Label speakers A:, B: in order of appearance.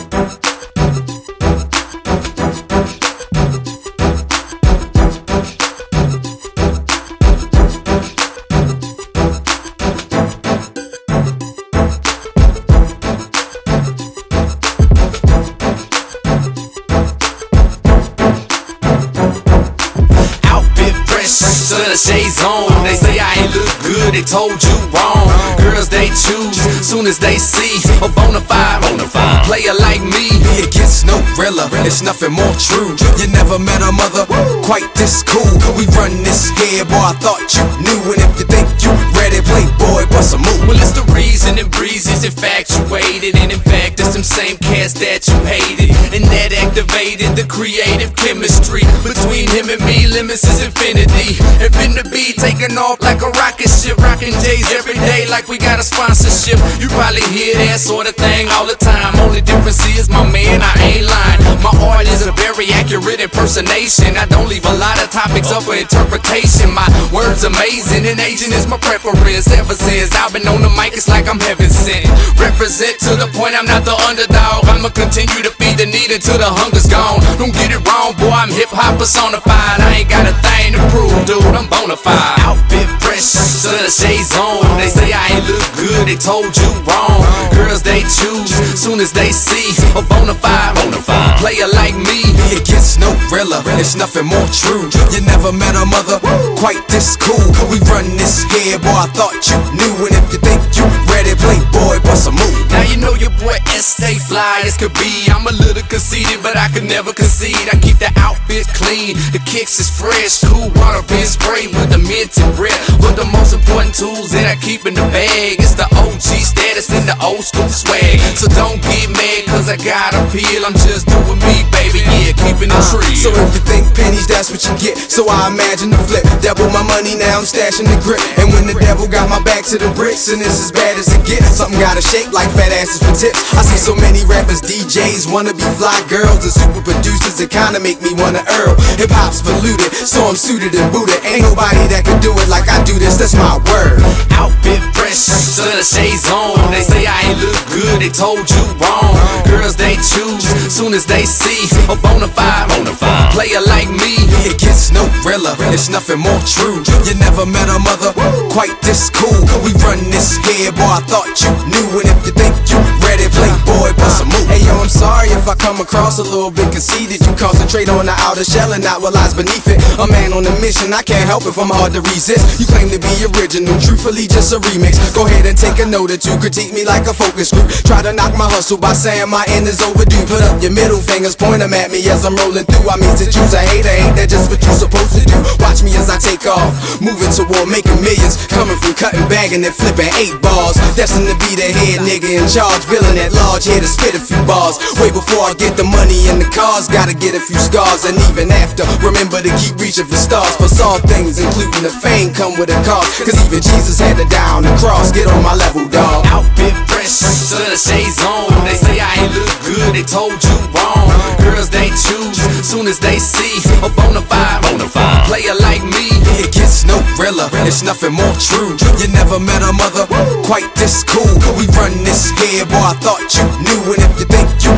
A: So the shades on, they say I ain't look good, they told you wrong. Girls they choose, soon as they see a bona fide player like me.
B: It gets no realer, it's nothing more true. You never met a mother quite this cool. We run this here, boy, I thought you knew. And if you think you ready, playboy, bust a move.
A: Well, it's the reason and breezes infatuated. And in fact, it's them same cats that you hated. And that activated the creative chemistry between him and me, limits is infinity. And finna be taking off like a rocket ship, rocking J's every day like we got a sponsorship. You probably hear that sort of thing all the time. Only difference is, my man, I ain't lying. My art is a very accurate impersonation. I don't leave a lot of topics up for interpretation. My words amazing and aging is my preference. Ever since I've been on the mic, it's like I'm heaven sent. Represent to the point I'm not the underdog. I'ma continue to feed the need until the hunger's gone. Don't get it wrong, boy, I'm hip-hop personified. I ain't got a thing to prove, dude, I'm bona fide. Outfit fresh, so the shades on. They say I ain't look good, they told you wrong. Girls they choose, soon as they see a bona fide player like me.
B: It gets no realer, it's nothing more true. You never met a mother quite this cool. We run this here, boy, I thought you knew. And if you think you ready, playboy, bust a move.
A: Now you know your boy S stay fly as could be. I'm a little conceited, but I could never concede. I keep the outfit clean, the kicks is fresh, cool water been sprayed with the minted breath. But the most important tools that I keep in the bag, it's the OG status and the old school swag. So don't get mad cause I got appeal, I'm just doing me, baby, yeah, keeping it real.
B: So if you think pennies, that's what you get. So I imagine the flip, double my money now, I'm stashing the grip. And when the devil got my back to the bricks, and it's as bad as it gets, something gotta shake like fat asses for tips. I see so many rappers, DJs, wanna be fly girls, and super producers that kinda make me wanna earl. Hip hop's polluted, so I'm suited and booted. Ain't nobody that can do it like I do this, that's my word.
A: Outfit fresh, so the shades on. They say I ain't look good, they told you wrong. Girls they choose, soon as they see a bona fide player like me.
B: It gets no realer, it's nothing more true. You never met a mother quite this cool. We run this here, boy, I thought you knew. And if you think you ready, playboy, bust a move. Hey yo, I'm sorry if I come across a little bit conceited. You concentrate on the outer shell and not what lies beneath it. A man on a mission, I can't help if I'm hard to resist. You claim to be original, truthfully just a remix. Go ahead and take a note or two, critique me like a focus group. Try to knock my hustle by saying my end is overdue. Put up your middle fingers, point them at me as I'm rolling through. I mean to choose a hater, ain't that just what you supposed to do? Watch me as I take off, moving toward making millions. Coming from cutting, bagging, and flipping 8 balls. Destined to be the head nigga in charge, villain at large, here to spit a few bars. Way before I get the money and the cars, gotta get a few scars. And even after, remember to keep reaching for stars. For all things, including the fame, come with a cost. Cause even Jesus had to die on the cross. Get on my level, dawg.
A: Outfit fresh, so the shades on. They say I ain't look good, they told you wrong. Girls they choose, soon as they see a bona fide player like me.
B: It gets no realer, it's nothing more true. You never met a mother quite this cool. We run this here, boy, I thought you knew. And if you think you